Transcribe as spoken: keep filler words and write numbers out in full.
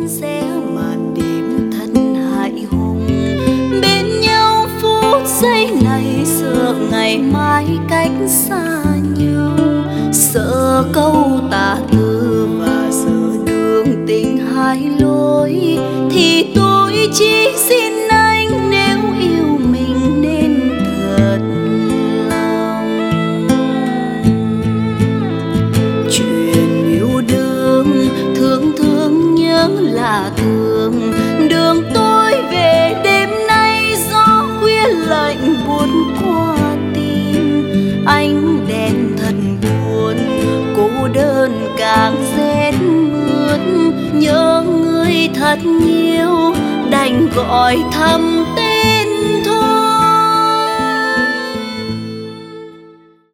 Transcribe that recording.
sẽ màn đêm thân hại hùng. Bên nhau phút giây này, sợ ngày mai cách xa nhau. Sợ câu tà tư và sợ đường tình hai lối, thì tôi chỉ xin anh nếu yêu mình nên thật lòng. Chuyện yêu đương thương thương nhớ là thương, đường tôi về đêm nay gió khuya lạnh buốt qua tim. Ánh đèn thật buồn, cô đơn càng rét mướt, nhớ người thật nhiều đành gọi thăm